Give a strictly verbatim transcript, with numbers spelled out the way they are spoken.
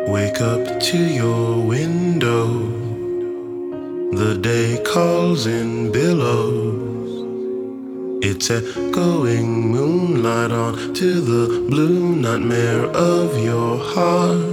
Wake up to your window. The day calls in billows. It's echoing moonlight on to the blue nightmare of your heart.